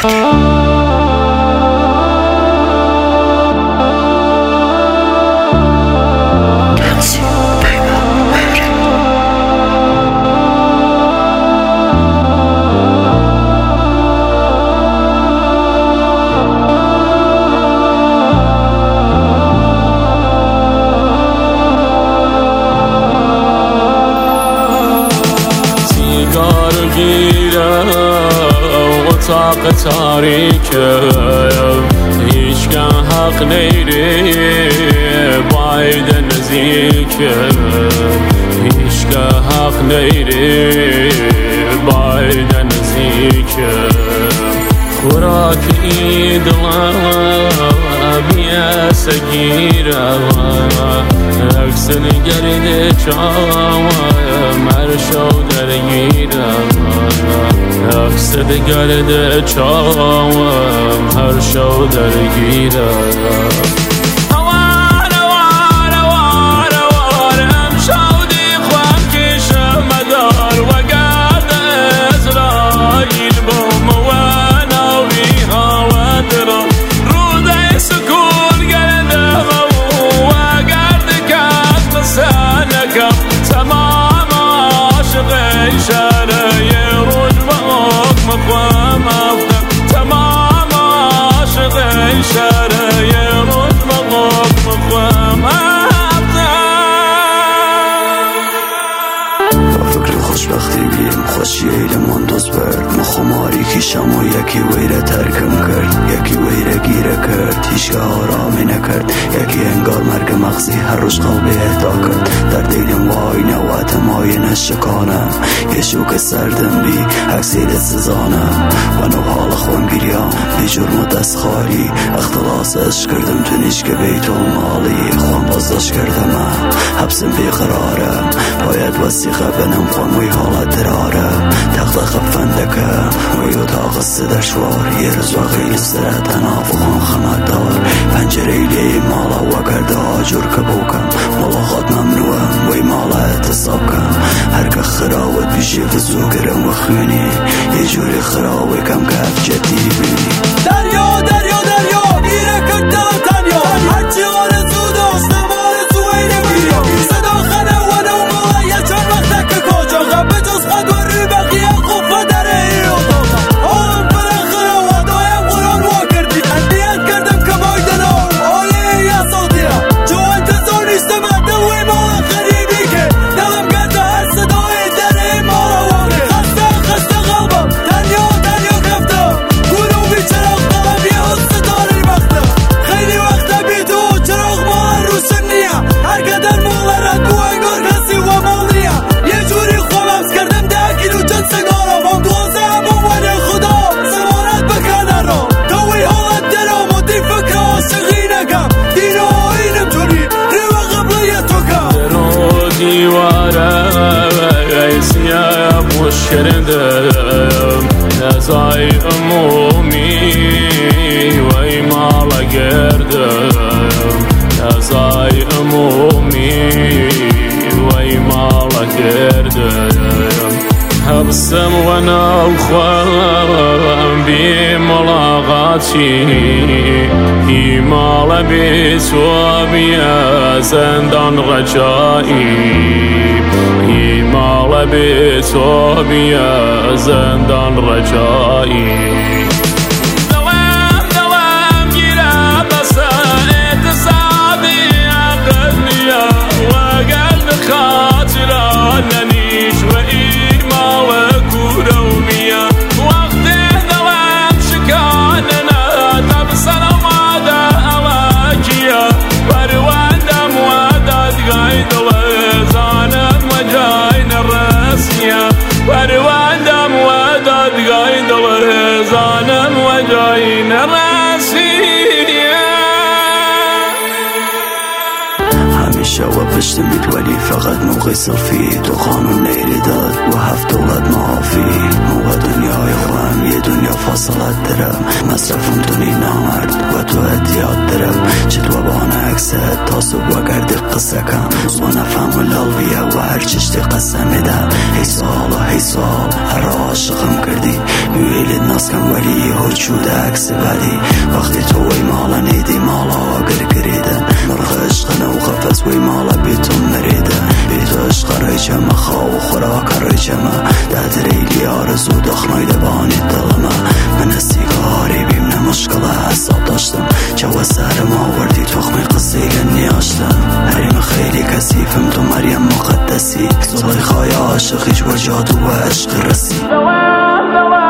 اتاق تاریکه هیچگاه حق نیری باید نزدیکه هیچگاه حق نیری باید نزدیکه خوراک ایدلا بیه سگیره عکس نگرده چاوه مرشو درگیره عکس بگرده چاوم هر شو درگیره خوشی ایلمان دوست برد مخماری کشم و یکی ویره ترکم کرد یکی ویره گیره کرد هیچگاه آرامی نکرد یکی انگار مرگ مغزی هر روز قلبی اهدا کرد در دیلم وای نوات مای نشکانم یه شوک سردم بی اکسیدت سزانم و نو حال خون گریام بی جرم و دست خالی اختلاسش کردم تونیش که بیت المالی خون بازداشت کردم حبسم بیقرارم باید وسیقه بنم خون وی حالت درارم تقدق فندکم وی اتاق سدرشوار یه روز واقعی استرات نافخون خمدار پنجره لی مالا و کرده آجور کبوکم ملاقات ممنوعم وی مالا اعتصاب کم هرگاه خراوت بیشی وزو گرم و خونی یه جوری خراوی کم کف جدی بینی دریا دریا دریا گیره کرده تنیا هرچی آرزو داشت آرزو اینه گیریا صدا خنه و نوما یه چند وقته که کجا غبه جز خود و ری بقیه خوفه داره ای اتاقا آم پره خراوه دایم قرآن وا کردی اندیت کردم که بایدن آیه ای اساطیره جو انتظار نیشته من دوی ما غریبی که دلم گرده هر صدای داره ما واقع خسته خسته قلبم تنیا تنیا کفتم گروه بی چراغ قلم یه حس داری بخته خیلی وقته بی تو چراغ ما روشن نیا هر قدر مالره دو انگار کسی و مال نیا یه جوری خوابم کردم 10 کیلو جد سگارم هم دوازه همون ولی خدا سمانت بکنه را توی حالت درام و دی فکر عاشقی نکم دینا اینم جوری رو قبله تو کم درو دیواره سیاه پوش کردم نزای عمومی وی مالا گردم نزای عمومی وی مالا گردم حبسم و نوخوام بی ملاقاتی ای مالا بی تو بیا زندان رجایی ای مالا بی تو بیا زندان رجایی همیشه و پشتمید ولی فقط موقع صفی تو قانون نیری داد و 7 دولت معافی موقع دنیای خواهم یه دنیا فاصلت درم مصرفم دونی نامرد و تو ادیاد درم چه تو بانه اکست تا صبح و گردی قصه کم و نفهم و لالویه و هر چشتی قصه میدم ای سال و های سال هر عاشقم کردی میویلت ناسکم ولی هرچود عکس ولی وقتی تو وی مالا نیدی مالا گر گریدن مرغ عشق نو خفت وی مالا بیتون مریدن بیتو عشق رایچم خواو خوراک رایچم ده ریلی آرزو دخنای دبانی دلم من سیگاری بیم نمشکل حساب داشتم جو سرم آوردی تخمی قصه نیاشتم حریم خیلی کسیفم تو مریم مقدسی زلیخای عاشق هیچ و جادو و عشق رسی